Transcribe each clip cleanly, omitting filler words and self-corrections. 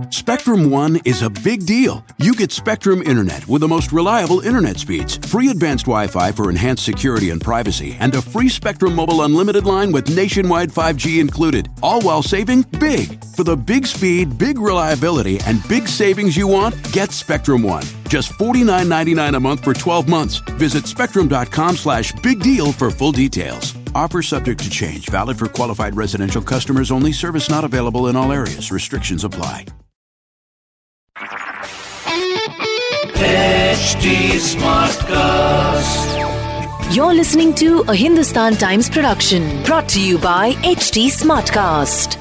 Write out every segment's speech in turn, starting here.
Spectrum One is a big deal. You get Spectrum Internet with the most reliable internet speeds, free advanced Wi-Fi for enhanced security and privacy, and a free Spectrum Mobile Unlimited line with nationwide 5G included, all while saving big. For the big speed, big reliability, and big savings you want, get Spectrum One. Just $49.99 a month for 12 months. Visit spectrum.com/big deal for full details. Offer subject to change. Valid for qualified residential customers only. Service not available in all areas. Restrictions apply. HD Smartcast. You're listening to a Hindustan Times production brought to you by HD Smartcast.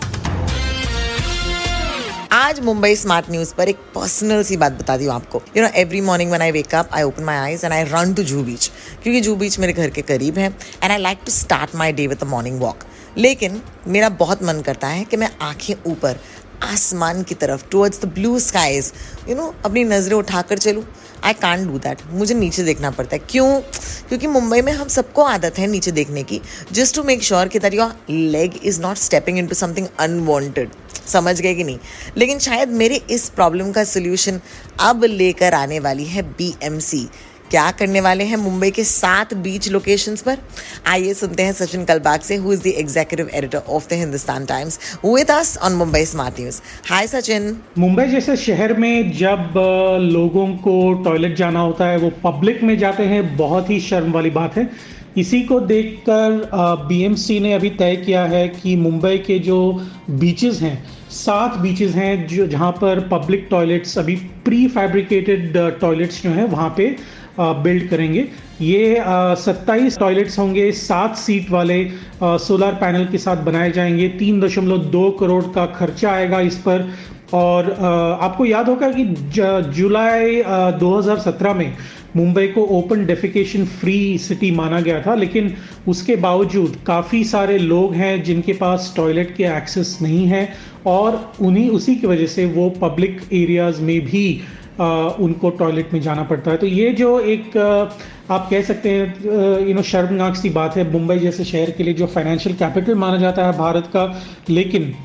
आज Mumbai smart news पर एक personal सी बात बताती हूँ आपको. Every morning when I wake up I open my eyes and I run to Juhu beach, क्योंकि Juhu beach मेरे घर के करीब है and I like to start my day with a morning walk. लेकिन मेरा बहुत मन करता है कि मैं आंखें ऊपर आसमान की तरफ टुवर्ड्स द ब्लू स्काईज अपनी नजरें उठाकर चलूँ. I can't do that. मुझे नीचे देखना पड़ता है. क्यों? क्योंकि मुंबई में हम सबको आदत है नीचे देखने की, जस्ट टू मेक श्योर कि that your leg is not stepping into something unwanted. समझ गए कि नहीं? लेकिन शायद मेरे इस प्रॉब्लम का सोल्यूशन अब लेकर आने वाली है BMC. क्या करने वाले हैं मुंबई के 7 बीच लोकेशंस पर? आइए सुनते हैं सचिन कलबाग से, who is the executive editor of the Hindustan Times, with us on Mumbai smart news. Hi Sachin. Mumbai जैसे शहर में जब लोगों को टॉयलेट जाना होता है वो पब्लिक में जाते हैं, बहुत ही शर्म वाली बात है. इसी को देखकर BMC ने अभी तय किया है कि मुंबई के जो बीचेस हैं, 7 बीचेस हैं जो जहाँ पर पब्लिक टॉयलेट्स अभी प्री फैब्रिकेटेड टॉयलेट्स जो हैं वहाँ पे बिल्ड करेंगे. ये 27 टॉयलेट्स होंगे, 7 सीट वाले, सोलर पैनल के साथ बनाए जाएंगे. 3.2 करोड़ का खर्चा आएगा इस पर. और आपको याद होगा कि जुलाई 2017 में मुंबई को ओपन डेफिकेशन फ्री सिटी माना गया था, लेकिन उसके बावजूद काफ़ी सारे लोग हैं जिनके पास टॉयलेट के एक्सेस नहीं है और उसी की वजह से वो पब्लिक एरियाज़ में भी उनको टॉयलेट में जाना पड़ता है. तो ये जो एक आप कह सकते हैं शर्मनाक सी बात है मुंबई जैसे शहर के लिए, जो फाइनेंशियल कैपिटल माना जाता है भारत का, लेकिन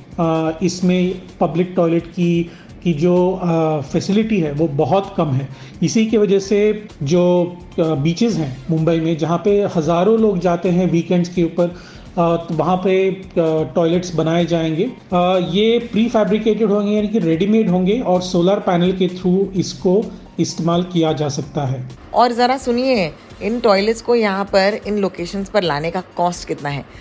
इसमें पब्लिक टॉयलेट की जो फैसिलिटी है वो बहुत कम है. इसी की वजह से जो बीचेस हैं मुंबई में जहाँ पे हज़ारों लोग जाते हैं वीकेंड्स के ऊपर, तो वहाँ पे टॉयलेट्स बनाए जाएंगे. ये प्री फैब्रिकेटेड होंगे, यानी कि रेडीमेड होंगे, और सोलर पैनल के थ्रू इसको इस्तेमाल किया जा सकता है. और ज़रा सुनिए, इन टॉयलेट्स को यहाँ पर इन लोकेशंस पर लाने का कॉस्ट कितना है?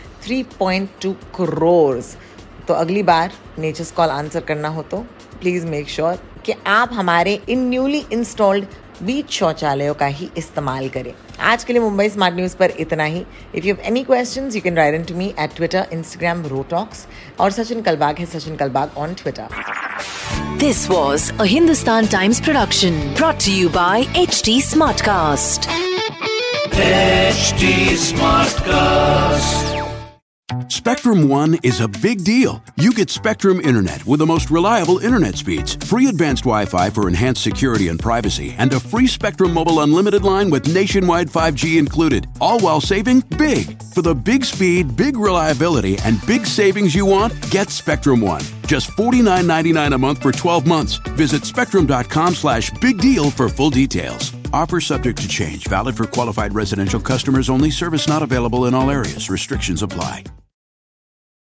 3.2 करोड़. तो अगली बार नेचर्स कॉल आंसर करना हो तो प्लीज़ मेक श्योर कि आप हमारे इन न्यूली इंस्टॉल्ड बीच शौचालयों का ही इस्तेमाल करें. आज के लिए मुंबई स्मार्ट न्यूज़ पर इतना ही. If you have any questions you can write in to me at Twitter, Instagram, रोटॉक्स, और सचिन कलबाग है Sachin Kalbag on Twitter. This was a Hindustan Times production brought to you by HD Smartcast. HD Smartcast. Spectrum One is a big deal. You get Spectrum Internet with the most reliable internet speeds, free advanced Wi-Fi for enhanced security and privacy, and a free Spectrum Mobile Unlimited line with nationwide 5G included, all while saving big. For the big speed, big reliability, and big savings you want, get Spectrum One. Just $49.99 a month for 12 months. Visit spectrum.com/big deal for full details. Offer subject to change. Valid for qualified residential customers only. Service not available in all areas. Restrictions apply.